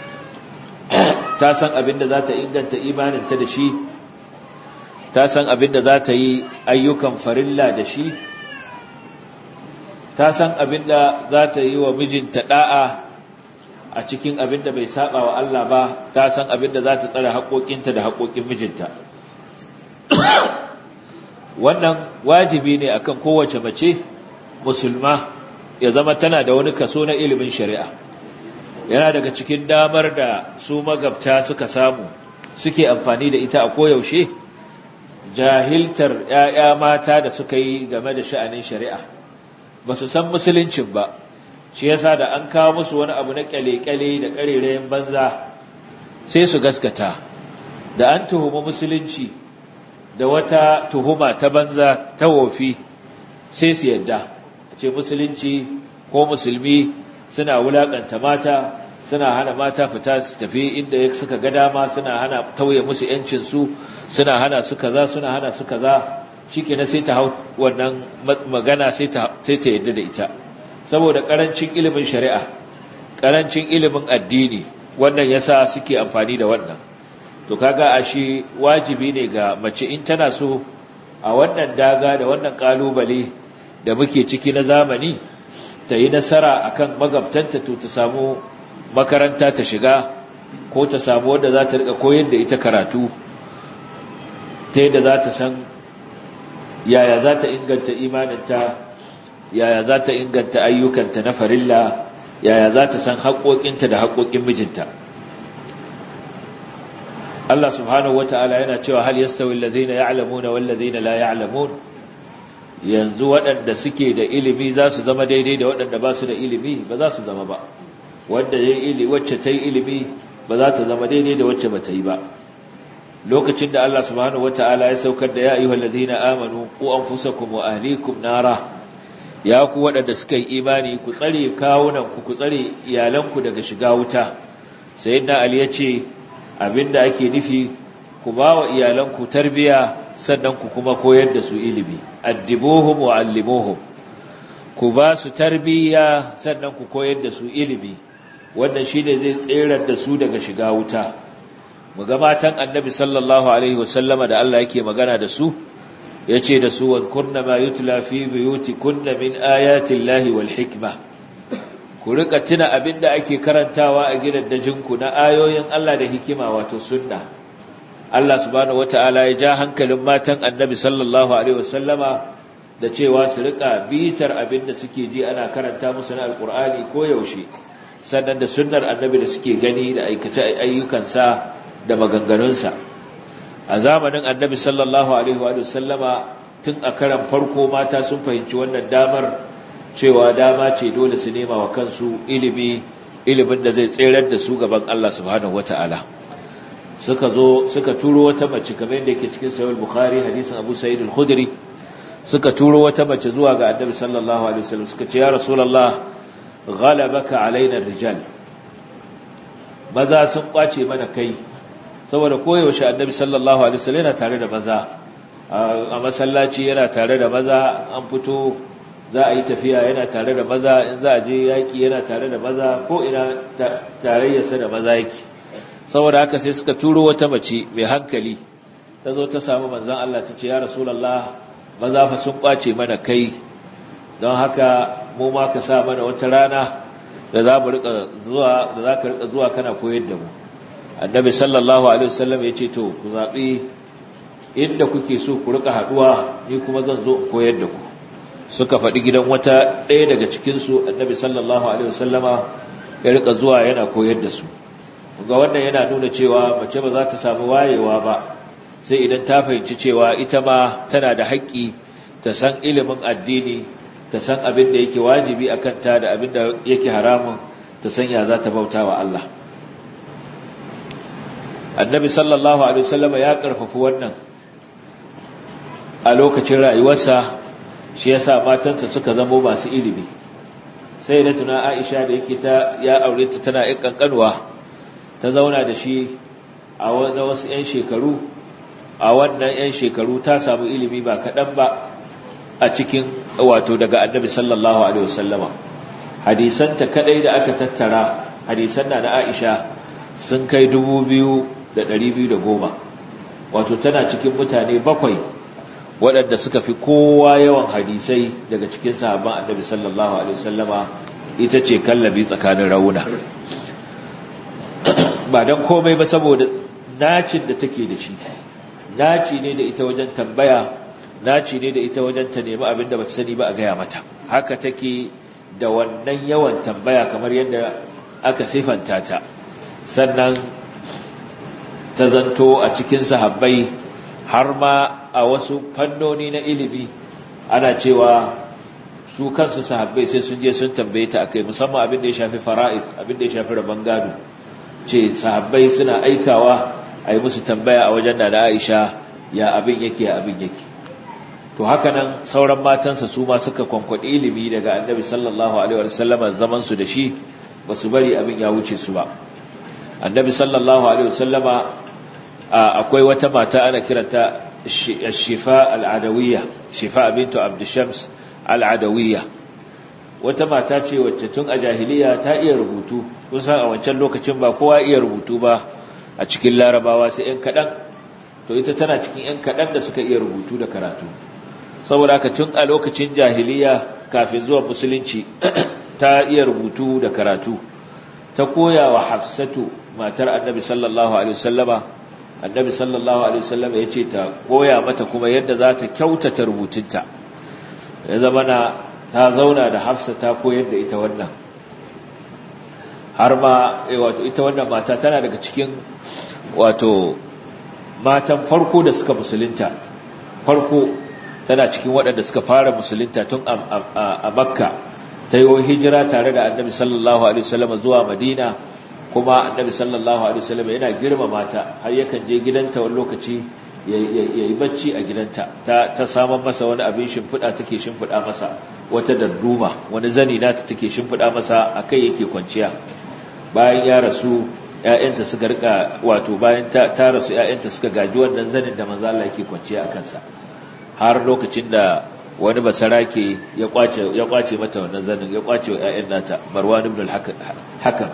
ta san abin da za ta inganta imaninta da shi, ta san abin da za ta yi ayyukan farilla da shi, ta san abin da za ta yi wa mijinta da'a a cikin abin da bai saba wa Allah ba, ta san abin da za ta tsare haƙoƙinta da haƙoƙin mijinta. Wannan wajibi ne akan kowace mace musulma ya zama tana da wani kaso na ilimin shari'a. Yana daga cikin damar da su magabta suka samu suke amfani da ita a koyaushe, jahiltar ‘ya'ya mata da suka yi game da sha'anin shari'a, ba su san musuluncin ba. Shi yasa da an kawo musu wani abu na kyale-kyale da ƙarerayen banza sai su gaskata, da an tuhumi musulunci da wata tuhuma ta banza ta wofi sai su yadda a ce musulunci ko musulmi suna wulakanta mata, suna hana mata fita su tafi inda suka ga dama, suna hana tauye musu yancinsu, suna hana su kaza, suna hana su kaza. Shikenan sai ta hau wannan magana sai ta yadda da ita, saboda karancin ilimin shari'a, karancin ilimin addini, wannan yasa suke amfani da wannan. To kaga ashe wajibi ne ga mace in tana so a wannan daga da wannan kalubale da muke ciki na zamani ta yi nasara akan magabtanta, to ta samu makaranta ta shiga, ko ta samu wanda za ta rika koyar da ita karatu, ta yadda za ta san yaya za ta inganta imaninta, yaya za ta inganta ayyukanta na farilla, yaya za ta san haƙoƙinta da haƙoƙin mijinta. Allah subhanahu wata'ala yana cewa hal yastawi alladhina ya'lamuna wal ladhina la ya'lamun, yanzu waɗanda suke da ilimi za su zama daidai da waɗanda ba su da ilimi? Ba za su zama ba. Wacce ta yi ilimi ba za ta zama daidai da wacce ba ta yi ba. Lokacin da Allah subhanahu wata'ala ya saukar da ya ayyuhal ladhina amanu qu anfusakum wa ahlikum nara, ya ku waɗanda suka yi imani ku tsare kawunanku, ku tsare iyalanku daga shiga wuta. Sayyidina Ali ya ce abinda ake nufi ku ba wa iyalanku tarbiya, sannan ku kuma koyar da su ilimi. Addibuhum wa allimuhum, ku ba su tarbiya sannan ku koyar da su ilimi. Wannan shine zai tserar da su daga shiga wuta. Muga matan Annabi sallallahu alaihi wasallama da Allah yake magana da su, yace da su wadhkurna ma yutla fi buyutikunna min ayati llahi wal hikma ku rika tuna abinda ake karantawa a gidajenku na ayoyin Allah da hikima wato sunna Allah subhanahu wataala ya ja hankalin matan Annabi sallallahu alaihi wasallama da cewa su rika bitar abinda suke ji ana karanta musu na alqur'ani ko yaushe sannan da sunnar Annabi da suke gani da aikace ayyukansa da maganganunsa a zamanin Annabi sallallahu alaihi wasallama tun a karan farko mata sun fahimci wannan damar cewa dama ce dole su nema wa kansu ilimin da zai tserar da su gaban Allah subhanahu wataala suka turo wata mace kamar yadda yake cikin sahih al-bukhari hadisin Abu Sa'id al-Khudri suka turo wata mace zuwa ga Annabi sallallahu alaihi wasallam suka ce ya rasulullah ghalabaka alaina rijal maza sun kwace mana kai saboda koyaushe Annabi sallallahu alaihi wasallam yana tare da maza a masallaci yana tare da maza an fito za a yi tafiya yana tare da maza in za a je yaki yana tare da maza ko ina tarayyarsa da maza yake saboda haka sai suka turo wata mace mai hankali ta zo ta samu manzon Allah ta ce ya rasulullah maza fa sun kwace mana kai don haka mu ma ka sa mana wata rana da za mu rika zuwa da za ka rika zuwa kana koyar da mu annabi sallallahu alaihi wasallam ya ce to ku zabi inda kuke so ku rika haduwa ni kuma zan zo koyar da ku suka faɗi gidan wata ɗaya daga cikin su annabi sallallahu alaihi wasallama ya rika zuwa yana koyar da su ga wannan yana nuna cewa mace ba za ta samu wayewa ba sai idan ta fahimci cewa ita ma tana da haƙƙi ta san ilimin addini ta san abin da yake wajibi a kanta da abin da yake haramun ta san ya za ta bauta wa Allah annabi sallallahu alaihi wasallam ya karfafa wannan a lokacin rayuwarsa shi yasa matansa suka zama masu ilimi sai da tuna Aisha da yake ya aure ta tana ƴan kankanuwa ta zauna da shi a wasu 'yan shekaru a wannan 'yan shekaru ta samu ilimi ba kaɗan ba a cikin wato daga annabi sallallahu alaihi wasallama hadisanta kadai da aka tattara hadisan na Aisha sun kai 2210 wato tana cikin mutane 7 waɗanda suka fi kowa yawan hadisai daga cikin sahabban annabi sallallahu alaihi wasallama ita ce kallabi tsakanin rauna ba don komai ba saboda nacin da take da shi naci ne da ita wajen tambaya naci ne da ita wajen ta nemi abin da bata sani ba a gaya mata haka take da wannan yawan tambaya kamar yadda aka sifanta ta sannan ta zanto a cikin sahabbai har ma a wasu fannoni na ilimi ana cewa su kansu sahabbai sai sun je sun tambaye ta akai musamman abin da ya shafi fara'id abin da ya shafi rabon gado ce sahabbai suna aikawa a yi musu tambaya a wajen da Aisha ya abin yake to haka nan sauran matansa su ma suka kwankwaɗi ilimi daga annabi sallallahu alaihi wasallam zaman su da shi ba su bari abin ya wuce su ba annabi sallallahu alaihi wasallama akwai wata mata ana kiranta Shifa al-Adawiyya Shifa bintu Abd Shams al-Adawiyya wata mata ce wacce tun a jahiliya ta iya rubutu kusan a wancan lokacin ba kowa iya rubutu ba a cikin larabawa sai ƴan kaɗan to ita tana cikin ƴan kaɗan da suka iya rubutu da karatu saboda haka tun a lokacin jahiliya kafin zuwa musulunci ta iya rubutu da karatu ta koya wa Hafsatu matar annabi sallallahu alaihi wasallama annabi sallallahu alaihi wasallama yace ta koya mata kuma yadda za ta kyautata rubutunta ya zama ta zauna da Hafsa ta koyar da ita wannan har ma wato ita wannan mata tana daga cikin wato matan farko da suka musulunta farko tana cikin waɗanda suka fara musulunta tun a Makka ta yi hijira tare da Annabi sallallahu alaihi wasallam zuwa Madina kuma Annabi sallallahu alaihi wasallam yana girmama ta har yakan je gidanta wani lokaci yayi bacci a gidanta ta saman masa wani abin shimfiɗa take shimfiɗa masa wata darduma wani zani nata take shimfiɗa masa akai yake kwanciya bayan ya rasu ƴaƴanta suka rika wato bayan ta rasu ƴaƴanta suka gaji wannan zanin da manzo Allah yake kwanciya a kansa har lokacin da wani basarake ya kwace mata wannan zanin ya kwace wa ƴaƴan nata Marwan ibn al-Hakam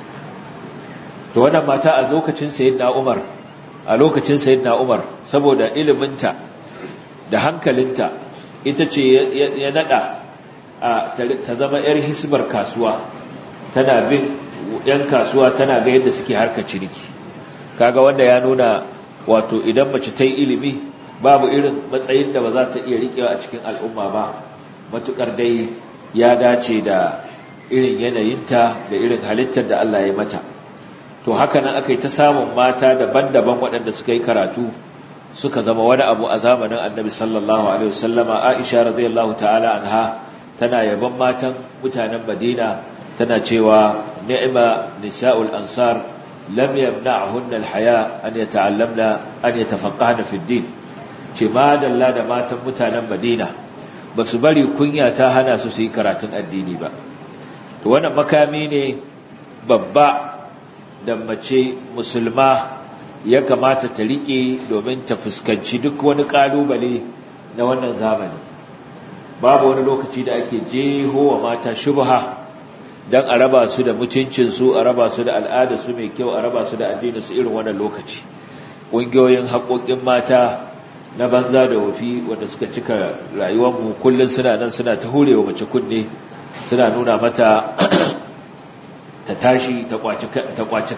to wannan mata a lokacin sayyidina Umar saboda iliminta da hankalinta ita ce ya nada ta zama 'yar hisbar kasuwa, tana bin 'yan kasuwa tana ga yadda suke harka ciniki. Kaga wanda ya nuna wato idan mace ta yi ilimi babu irin matsayin da ba za ta iya riƙewa a cikin al'umma ba, matuƙar dai ya dace da irin yanayinta da irin halittar da Allah ya mata. To haka nan aka yi ta samun mata daban-daban waɗanda suka yi karatu suka zama wani abu a zamanin Annabi sallallahu alaihi wasallama. Aisha radiyallahu ta'ala anha tana yaban matan mutanen Madina, tana cewa ni'ma nisa'ul ansar lam yamna'hunna al-haya an yata'allamna an yatafaqqahna fi ad-din. Ce madalla da matan mutanen Madina basu bari kunya ta hana su yi karatun addini ba. To wannan makami ne babba da mace musulma ya kamata ta rike domin ta fuskanci duk wani kalubale na wannan zamani. Babu wani lokaci da ake jeho wa mata shubha dan a raba su da mutuncinsu, a raba su da al'adarsu mai kyau, a raba su da addininsu irin wannan lokaci. Ƙungiyoyin haƙoƙin mata na banza da wofi wanda suka cika rayuwarmu kullum suna nan suna ta hurewa mace kunne, suna nuna mata ta tashi ta kwaci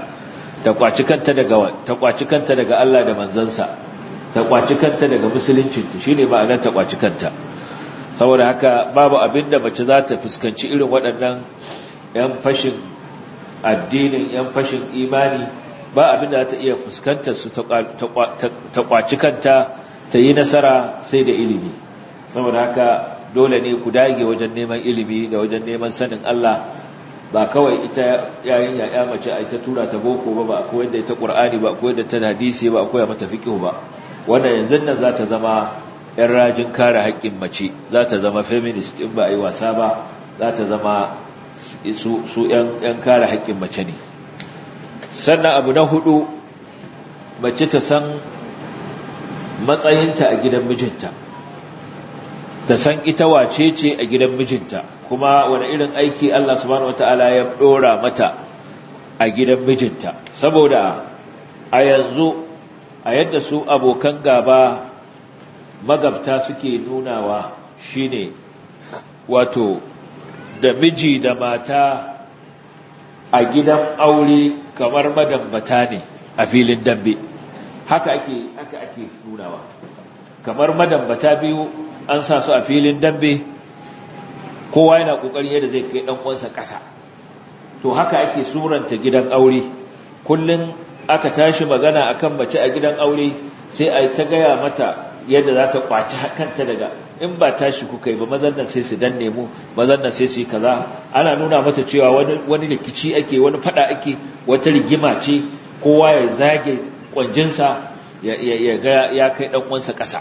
kanta daga Allah da manzansa, ta kwaci kanta daga musuluncinta, shine ma'anar ta kwaci kanta. Saboda haka babu abin da mace za ta fuskanci irin waɗannan 'yan fashin addinin, 'yan fashin imani, ba abin da za ta iya fuskantar su ta kwaci kanta ta yi nasara sai da ilimi. Saboda haka dole ne ku dage wajen neman ilimi da wajen neman sanin Allah, ba kawai ita yayin ya mace a ita tura ta boko ba a koyar da ita Qur'ani ba a koyar da ta hadisi ba a koya mata fiqh ba. Wannan yanzu nan za ta zama 'yan rajin kare haƙƙin mace, za ta zama feminist in ba a yi wasa ba, za ta zama su 'yan kare haƙƙin mace ne. Sannan abu na hudu, mace ta san matsayinta a gidan mijinta, ta san ita wace ce a gidan mijinta, kuma wani irin aiki Allah subhanahu wataala ya dora mata a gidan mijinta. Saboda a yanzu a yadda su abokan gaba magabta suke nunawa shine wato da miji da mata a gidan aure kamar madambata ne a filin dambe. Haka ake nunawa, kamar madambata biyu an sa su a filin dambe, kowa yana kokarin yadda zai kai dan uwansa ƙasa. To haka ake suranta gidan aure. Kullun aka tashi magana akan mace a gidan aure sai a ta gaya mata yadda za ta kwaci kanta daga, in ba tashi kuka yi ba mazan nan sai su danne mu, mazan nan sai su yi kaza. Ana nuna mata cewa wani rikici ake, wani fada ake, wata rigima ce, kowa ya zage kwanjinsa ya ga ya kai dan uwansa ƙasa.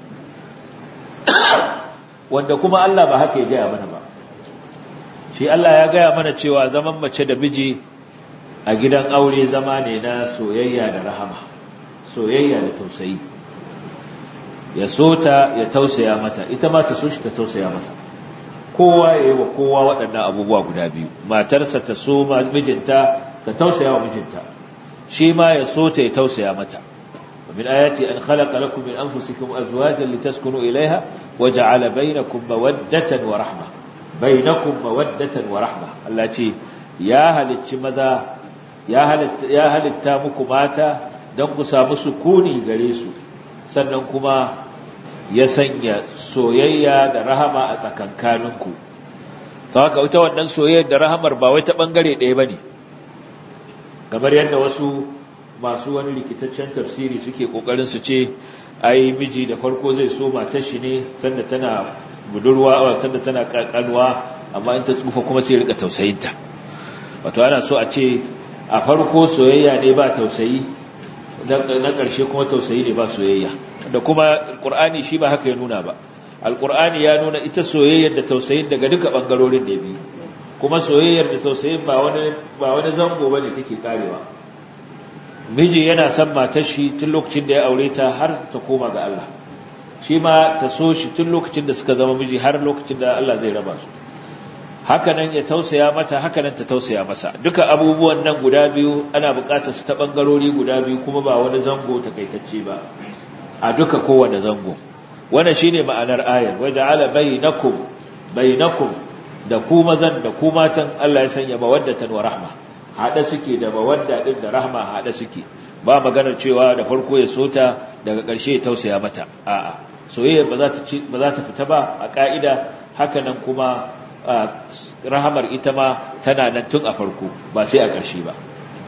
Wanda kuma Allah ba haka ya gaya mana ba. Shi Allah ya gaya mana cewa zaman mace da miji a gidan aure zama ne na soyayya da rahama, soyayya da tausayi. Ya so ta ya tausaya mata, ita ma ta so shi ta tausaya masa. Kowa ya yi wa kowa waɗannan abubuwa guda biyu. Matarsa ta so mijinta, ta tausaya wa mijinta. Shi ma ya so ta ya tausaya mata. ومن آياتي أن خلق لكم من أنفسكم أزواجا لتسكنوا إليها وجعل بينكم مودة ورحمة. بينكم مودة ورحمة. التي يا هل التمذا يا هل التامك ماتا دنق سامسكوني غريسو سننكما يسنيا سويا درهما أتكنكانكم. saka ita wannan soyayyar da rahamar ba wai ta bangare ɗaya bane, kamar yadda wasu masu wani rikitaccen tafsiri suke kokarin su ce ai miji da farko zai so matar shi ne sanda tana budurwa, sanda tana kanwa, amma in ta tsufa kuma sai rika tausayinta. Wato ana so a ce a farko soyayya ne ba tausayi, na ƙarshe kuma tausayi ne ba soyayya. Da kuma alqur'ani shi ba haka ya nuna ba. Alqur'ani ya nuna ita soyayyar da tausayin daga duka bangarorin da biyu, kuma soyayyar da tausayin ba wani zango bane take karewa. Miji yana son matar shi tun lokacin da ya aure ta har ta koma ga Allah, shi ma ta so shi tun lokacin da suka zama miji har lokacin da Allah zai raba su. Hakanan ya tausaya mata, hakanan ta tausaya masa. Duka abubuwan nan guda biyu ana buƙatar su ta bangarori guda biyu, kuma ba wani zango takaitacce ba, a duka kowane zango. wannan shine ma'anar ayar waja'ala bainakum da ku mazan da ku matan Allah ya sanya mawaddatan wa rahma hada suke da mawadda din da rahma hada suke ba maganar cewa da farko ya sota daga ƙarshe ya tausaya mata a'a soyayya ba za ta fita ba a ka'ida haka nan kuma rahamar ita ma tana nan tun a farko ba sai a ƙarshe ba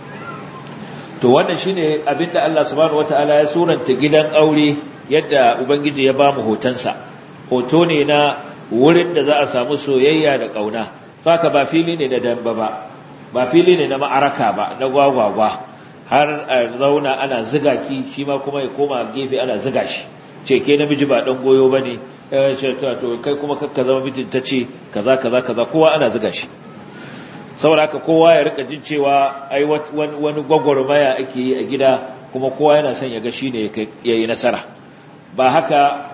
to wannan shine abinda Allah subhanahu wataala ya suranta gidan aure yadda ubangiji ya bamu hotonsa hoto ne na wurin da za a samu soyayya da kauna saka ba fili ne da damba ba fili ne na ma'araka ba na gwagwagwa har a zauna ana ziga ki shi ma kuma ya koma gefe ana ziga shi ce ke namiji ba dan goyo bane to kai kuma kakka zama mijin tace kaza kowa ana ziga shi saboda haka kowa ya rika jin cewa ai wani gwagwarmaya ake yi a gida kuma kowa yana son ya ga shine yayi nasara ba haka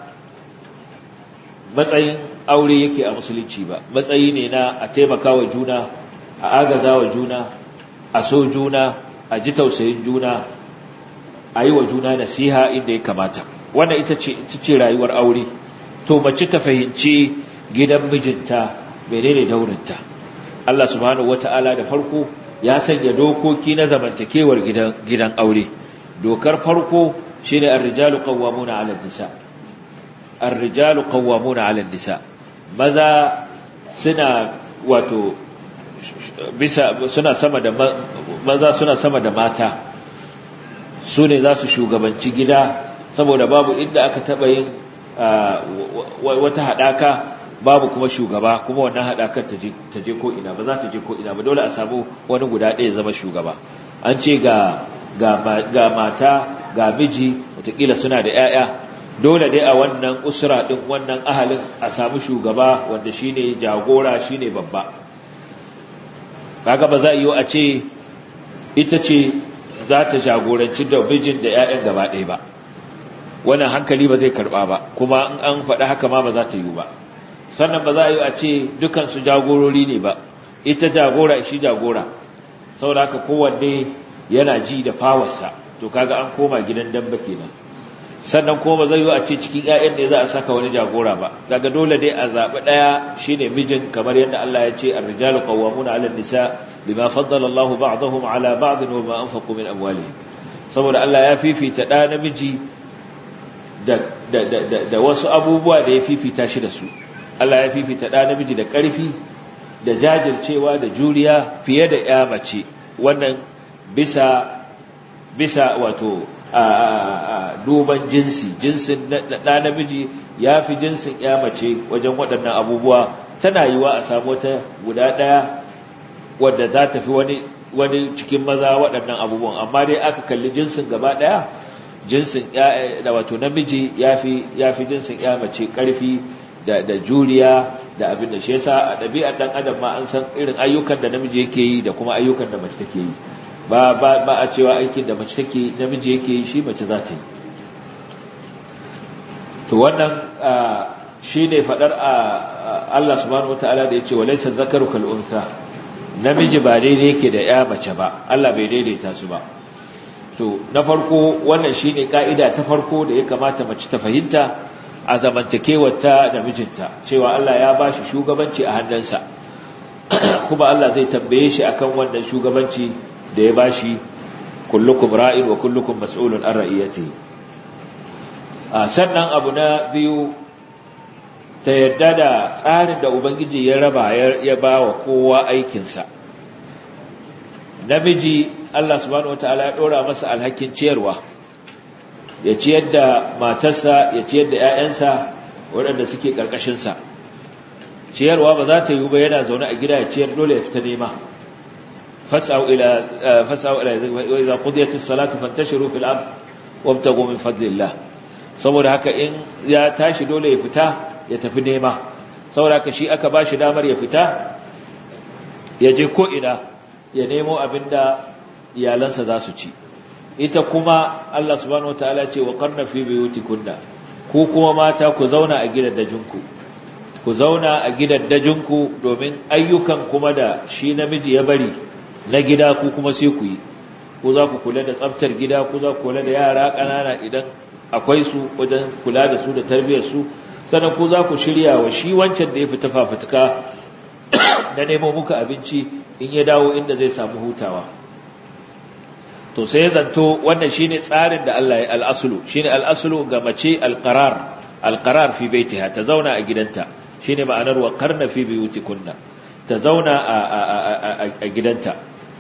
matsayin aure yake a musulunci ba matsayi ne na a taimaka wa juna a agaza wa juna a so juna a ji tausayin juna a yi wa juna nasiha inda ya kamata wannan ita ce rayuwar aure to mace ta fahimci gidan mijinta menene daurinta Allah subhanahu wata'ala da farko ya sanya dokoki na zamantakewar gidan aure dokar farko shine ar-rijalu qawwamuna 'ala an-nisa ar-rijalu qawwamuna 'ala an-nisa maza suna wato suna sama da maza suna sama da mata su ne za su shugabanci gida saboda babu inda aka taba yin wata hadaka babu kuma shugaba kuma wannan hadakar ta je ko ina ba za ta je ko ina ba dole a samu wani guda ɗaya zama shugaba an ce ga mata ga miji wataƙila suna da 'ya'ya dole dai a wannan usra din wannan ahalin a samu shugaba wanda shine jagora shine babba kaga ba za a yi a ce ita ce za ta jagoranci da mijin da 'ya'yan gaba ɗaya ba wannan hankali ba zai karba ba kuma in an faɗi haka ma ba za ta yi ba sannan ba za a yi a ce dukansu jagorori ne ba ita jagora shi jagora saboda haka kowanne yana ji da fawarsa to kaga an koma gidan damba kenan sannan kuma ba zai yi a ce cikin ƴaƴan ne za a saka wani jagora ba kaga dole dai a zaɓi ɗaya shine mijin kamar yadda Allah ya ce ar-rijalu qawwamuna 'ala an-nisa bima faddala Allahu ba'dahum 'ala ba'd wa ma anfaqu min amwalihim saboda Allah ya fifita ɗa namiji da wasu abubuwa da ya fifita shi da su Allah ya fifita ɗa namiji da ƙarfi da jajircewa da juriya fiye da ƴa mace wannan bisa wato duban jinsin ɗa namiji ya fi jinsin ƴa mace wajen waɗannan abubuwa tana yiwa a samu wata guda ɗaya wadda za ta fi wani cikin maza waɗannan abubuwan amma dai aka kalli jinsin gaba ɗaya jinsin da wato namiji ya fi jinsin ƴa mace ƙarfi da juriya da abin da shi yasa a ɗabi'ar ɗan adam ma an san irin ayyukan da namiji yake yi da kuma ayyukan da mace take yi ba a cewa aikin da mace take namiji yake yi shi mace za ta yi to wannan shine fadar Allah subhanahu wataala da yace walaysa dhakaru kal untha namiji ba daidai yake da ya mace ba Allah bai daidaita su ba to na farko wannan shine kaida ta farko da ya kamata mace ta fahimta a zamantakewarta da mijinta cewa Allah ya bashi shugabanci a hannunsa kuma Allah zai tambaye shi akan wannan shugabanci da ya bashi kullukum ra'in wa kullukum mas'ulun an ra'iyatihi sannan abu na biyu ta yadda da tsarin da ubangiji ya raba ya ba wa kowa aikinsa namiji Allah subhanahu wataala ya dora masa alhakin ciyarwa ya ciyar da matarsa ya ciyar da ƴaƴansa waɗanda suke ƙarƙashinsa ciyarwa ba za ta yi ba yana zaune a gida ya ciyar dole ya fita nema fas'au ila wa idza qudiyatis salatu fantashiru fil ard wabtagu min fadlillah saboda haka in ya tashi dole ya fita ya tafi nema saboda haka shi aka bashi damar ya fita ya je ko ina ya nemo abinda iyalansa za su ci ita kuma Allah subhanahu wataala ce wa qarna fi buyutikunna ku kuma mata ku zauna a gidaddajinku ku zauna a gidaddajinku domin ayyukan kuma da shi namiji ya bari na gida ku kuma sai ku yi ku za ku kula da tsaftar gida ku za ku kula da yara ƙanana idan akwai su wajen kula da su da tarbiyyar su, sannan ku za ku shirya wa shi wancan da ya fita fafutuka na nemo muku abinci in ya dawo inda zai samu hutawa. To sai ya zanto wannan shine tsarin da Allah ya al-aslu, shine al-aslu ga mace al-qarar fi baitiha, ta zauna a gidanta, shine ma'anar wa qarna fi buyutikunna, ta zauna a gidanta.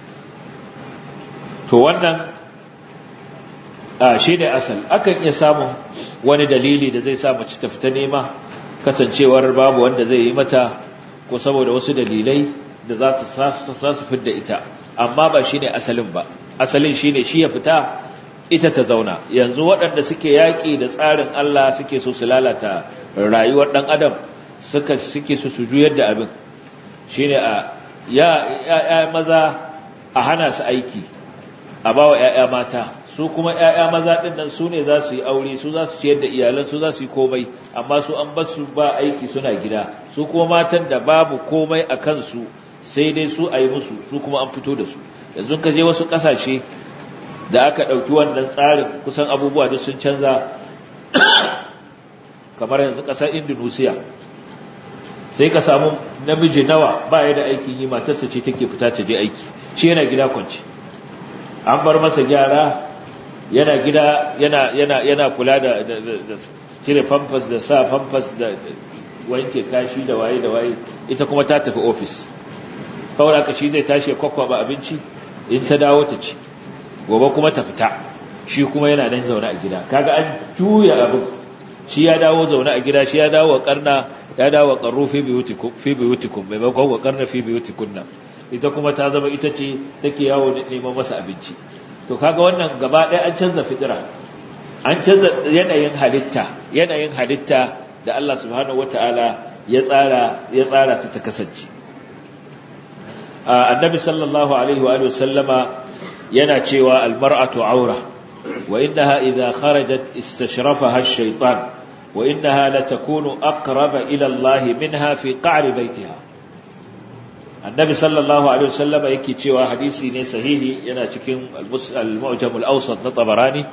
To wannan shine asal. Akan iya samun wani dalili da zai sa mace ta fita nema, kasancewar babu wanda zai yi mata ko saboda wasu dalilai da za su fidda ita, amma ba shine asalin ba. Asalin shine shi ya fita, ita ta zauna. Yanzu waɗanda suke yaƙi da tsarin Allah suke so su lalata rayuwar ɗan adam, suke so su juyar da abin, shine ya maza a hana su aiki, a bawa ƴaƴa mata, su kuma ƴaƴa maza ɗin nan su ne za su yi aure, su za su ciyar da iyalan, su za su yi komai, amma su an bar su ba aiki suna gida. Su kuma matan da babu komai a kansu sai dai su a yi musu, su kuma an fito da su. Yanzu ka je wasu ƙasashe da aka ɗauki wannan tsarin, kusan abubuwa duk sun canza. Kamar yanzu ƙasar Indonesia, sai ka samu namiji nawa ba ya da aikin yi, matarsa ce take fita ta je aiki, shi yana gida kwanci, an bar masa gyara, yana gida yana kula da cire famfas da sa famfas da wanke kashi da waye, ita kuma ta tafi ofis. Kawai aka shi zai tashi ya kwakwaba abinci, in ta dawo ta ci, gobe kuma ta fita, shi kuma yana nan zaune a gida. Kaga an juya abin, shi ya dawo zaune a gida, shi ya dawo wa karna, ya dawo wa qarru fi biyutikum maimakon wa qarna fi biyutikunna. Ita kuma ta zama ita ce take yawo neman masa abinci. To kaga wannan gaba ɗaya an canza fitira, an canza yanayin halitta da Allah subhanahu wataala ya tsara ta kasance. Annabi sallallahu alaihi wa sallama yana cewa almar'atu aura wa innaha idha kharajat istashrafaha ash-shaytan wa innaha la takunu aqraba ila Allah minha fi qa'ri baytiha. Annabi sallallahu alaihi wa sallama yake cewa, hadisi ne sahihi, yana cikin al-Mu'jam al-Awsat na Tabarani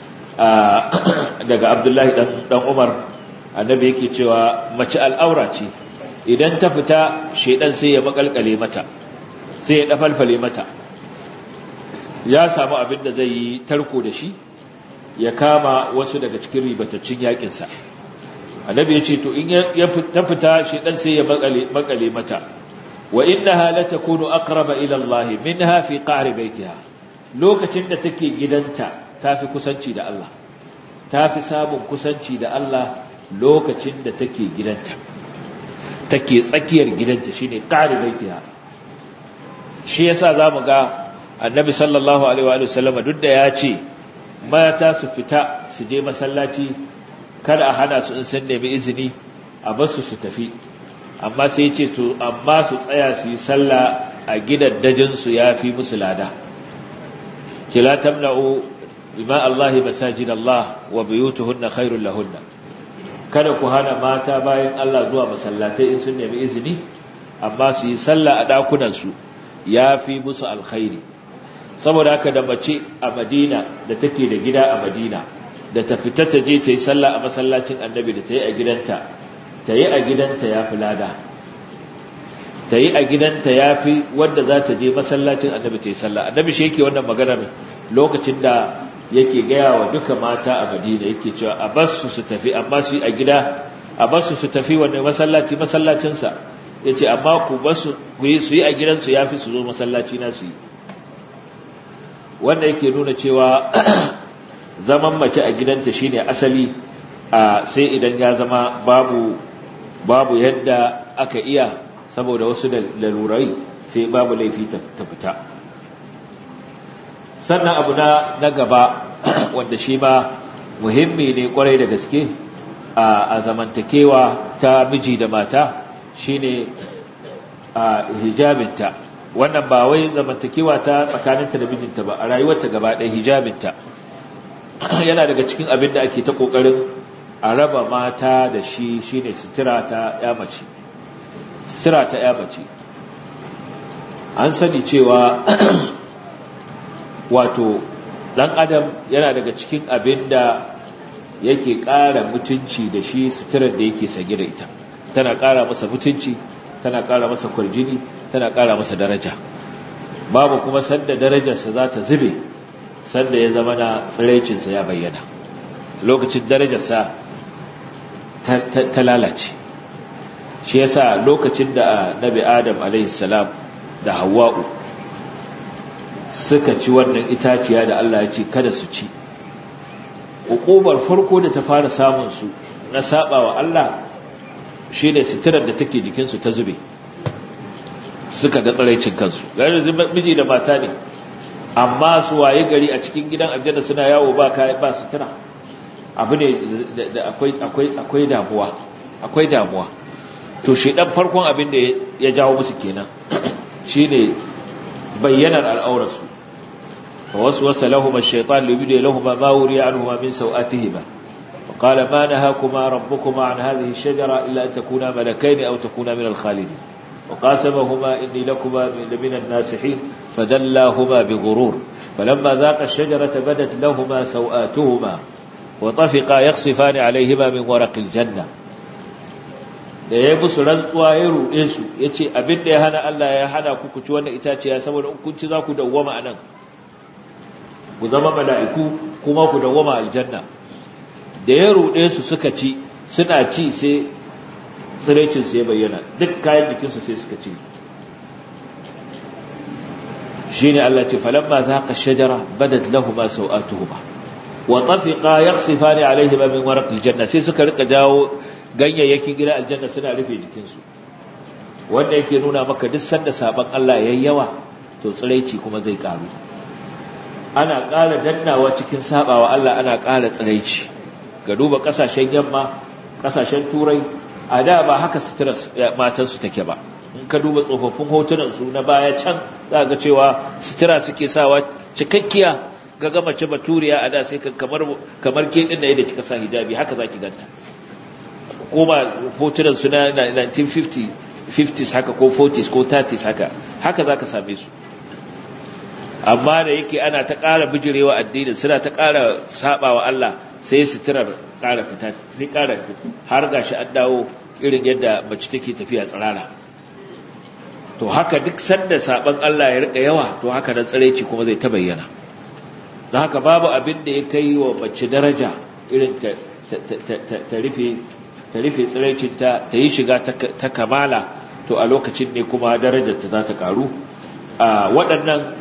daga Abdullahi dan Umar. Annabi yake cewa mace al'aura ce, idan ta fita shedan sai ya makalkale mata, sai ya dafalfale mata, ya samu abin da zai yi tarko da shi, ya kama wasu daga cikin ribataccen yakinsa. Annabi ya ce to in ta fita shedan sai ya makale mata, wa innaha la takunu aqraba ila Allah minha fi qa'ri baytiha. Lokacin da take gidanta tafi kusanci da Allah, tafi samun kusanci da Allah lokacin da take gidanta, take tsakiyar gidanta, shine qa'ri baytiha. Shi yasa zamu ga Annabi sallallahu alaihi wa sallam duk da ya ce mata su fita su je masallaci, kada a hana su in sun nemi izini, a bar su tafi, amma sai ya ce su tsaya su yi sallah a gidan dajin su yafi musu lada. Kila tamna'u bima Allah masajid Allah wa buyutuhunna khairul lahunna. Kada ku hana mata bayan Allah zuwa masallatai in sun nemi izini, amma su yi sallah a dakunan su yafi musu alkhairi. Saboda haka da mace a Madina da take da gida a Madina, da ta fita ta je ta yi sallah a masallacin Annabi da ta yi a gidanta, ta yi a gidanta yafi lada, ta yi a gidanta yafi wanda za ta je masallacin Annabi ta yi sallah. Annabi shi yake wannan maganar lokacin da yake gaya wa duka mata a Madina, yake cewa a bar su tafi, amma su yi a gida, a bar su tafi wannan masallacinsa, yace amma ku bar su yi a gidansu yafi su zo masallaci na su yi. Wanda yake nuna cewa zaman mace a gidanta shine asali, sai idan ya zama babu yadda aka iya saboda wasu lalurai, sai babu laifi ta fita. Sannan abu na gaba wanda shi ma muhimmi ne kwarai da gaske a zamantakewa ta miji da mata, shine hijabinta. Wannan ba wai zamantakewa ta tsakaninta da mijinta ba, a rayuwarta gaba ɗaya hijabinta yana daga cikin abin da ake ta ƙoƙarin a raba mata da shi, shine sutura ta ya mace. An sani cewa wato ɗan adam yana daga cikin abin da yake ƙara mutunci da shi suturar da yake sanye da ita, tana ƙara masa mutunci, tana ƙara masa kwarjini, tana ƙara masa daraja. Babu kuma sanda darajarsa za ta zube sanda ya zama na tsiraicinsa ya bayyana, lokacin darajarsa ta lalace. Shi yasa lokacin da Nabi Adam alaihissalam da Hawwa'u suka ci wannan itaciya da Allah ya ce kada su ci, uqubar farko da ta fara samun su na sabawa Allah shine sitirar da take jikinsu ta zube, suka ga tsiraicin kansu. Gari miji da mata ne, amma su waye gari a cikin gidan aljanna suna yawo ba sutura. Abu ne da akwai damuwa. To shedan farkon abin da ya jawo musu kenan shine bayyanar al'aurarsu. فوسوس لهما الشيطان ليبدي لهما ما وري عنهما من سوآتهما وقال ما نهاكما ربكما عن هذه الشجرة إلا أن تكونا ملكين أو تكونا من الخالدين وقاسمهما إني لكما لمن الناصحين فدلاهما بغرور فلما ذاق الشجرة بدت لهما سوآتهما وطفقا يخصفان عليهما من ورق الجنة. da ya musu rantsuwa ya ruɗe su ya ce abin da ya hana Allah ya hana ku ci wannan itaciya saboda in kun ci za ku dawwama a nan, ku zama mala'iku kuma ku dawwama aljanna. Da ya ruɗe su suka ci, suna ci sai tsiraicin su ya bayyana, duk kayan jikinsu sai suka ci. shine Allah ce falamma zaqa shajara badat lahumu sawatuhuma wa tafiqa yakhsifani alayhima min waraqil janna, sai suka rika jawo ganyayyakin gidan aljanna suna rufe jikinsu. Wanda yake nuna maka duk sanda saban Allah yayi yawa to tsiraici kuma zai karu. Ana ƙara dannawa cikin sabawa Allah, ana ƙara tsiraici. Ga duba ƙasashen yamma, ƙasashen turai, a da ba haka sutura matansu take ba. In ka duba tsofaffin hotunan su na baya can za ga cewa sutura suke sawa cikakkiya. Ga mace baturiya a da sai kamar ke din da yadda kika sa hijabi haka zaki ganta. Koma hotunan su na 1950s haka ko 40s ko 30s haka zaka same su. Amma da yake ana ta ƙara bijirewa addinin, suna ta ƙara sabawa Allah, sai suturar ƙara fita, sai ƙara har gashi an dawo irin yadda mace take tafiya tsirara. To haka duk sanda saban Allah ya rika yawa, to haka nan tsiraici kuma zai ta bayyana. Don haka babu abin da ya kai wa mace daraja irin ta rufe tsiraicinta, ta yi shiga ta kamala, to a lokacin ne kuma darajarta za ta ƙaru. Waɗannan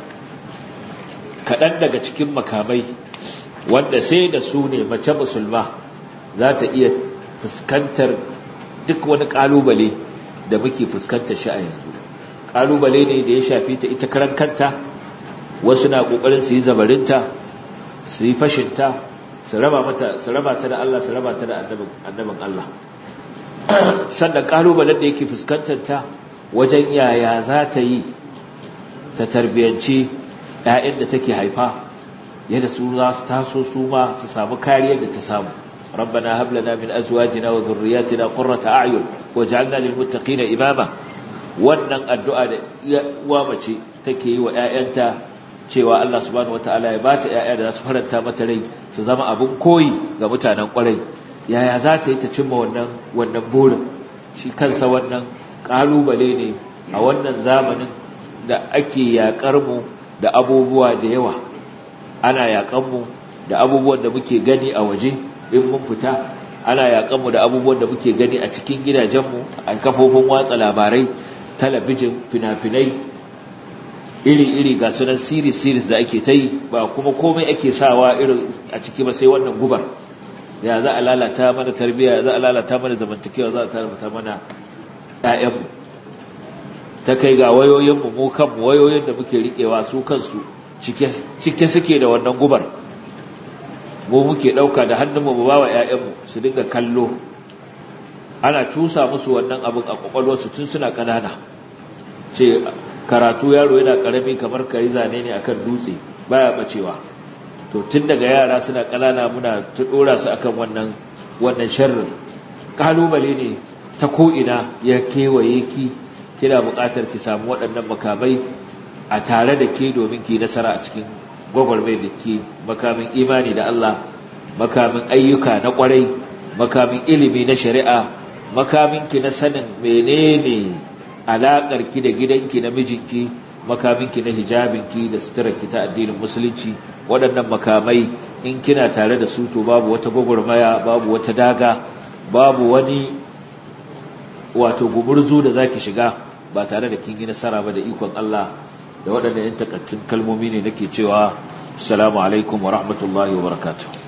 kaɗan daga cikin makamai wanda sai da su ne mace musulma za ta iya fuskantar duk wani ƙalubale da muke fuskantar shi a yanzu. Ƙalubale ne da ya shafi ta ita karan kanta, wasu na ƙoƙarin su yi zabarinta, su yi fashinta, su raba ta da Allah, su raba ta da annabin Allah. Sannan ƙalubalen da yake fuskantar ta wajen yaya za ta yi ta tarbiyyanci ‘ya'yan da take haifa, yadda su za su taso su ma su samu kariyar da ta samu. Rabbana hab lana min azwajina wa dhurriyyatina qurrata a'yun waj'alna lil muttaqina imama. Wannan addu'a da uwa mace take yi wa ‘ya'yanta cewa Allah subhanahu wataala ya bata ‘ya'ya da za su faranta mata rai, su zama abin koyi ga mutanen ƙwarai. Yaya za ta yi ta cimma wannan burin? Shi kansa wannan ƙalubale ne a wannan zamanin da ake yaƙar mu da abubuwa da yawa. Ana yaƙan mu da abubuwan da muke gani a waje in mun fita, ana yaƙan mu da abubuwan da muke gani a cikin gidajenmu, a kafofin watsa labarai, talabijin, fina-finai iri-iri ga sunan series da ake ta yi, ba kuma komai ake sawa irin a ciki ba sai wannan gubar. Ya za a lalata mana tarbiyya, za a lalata mana zamantakewa, za a lalata mana ƴaƴanmu. Ta kai ga wayoyinmu mu kanmu, wayoyin da muke riƙewa su kansu cike suke da wannan gubar. Mu muke ɗauka da hannunmu mu ba wa ƴaƴanmu su dinga kallo. Ana cusa musu wannan abin a ƙwaƙwalwarsu tun suna ƙanana. Ce karatu yaro yana ƙarami kamar kari zane ne akan dutse, baya ɓacewa. To tun daga yara suna ƙanana muna ta ɗora su akan wannan sharrin. Ƙalubale ne ta ko'ina ya kewaye ki, kina buƙatar ki samu waɗannan makamai a tare da ke domin ki nasara a cikin gwagwarmai da ke makamin imani da Allah makamin ayyuka na kwarai, makamin ilimi na shari'a, makaminki na sanin menene alaƙarki da gidanki na mijinki, makaminki na hijabinki da suturarki ta addinin musulunci. Waɗannan makamai in kina tare da su to babu wata gwagwarmaya, babu wata daga, babu wani wato gumurzu da zaki shiga ba tare da kin yi nasara ba da ikon Allah. Da waɗannan yan takattun kalmomi ne nake cewa assalamu alaikum wa rahmatullahi wa barakatuh.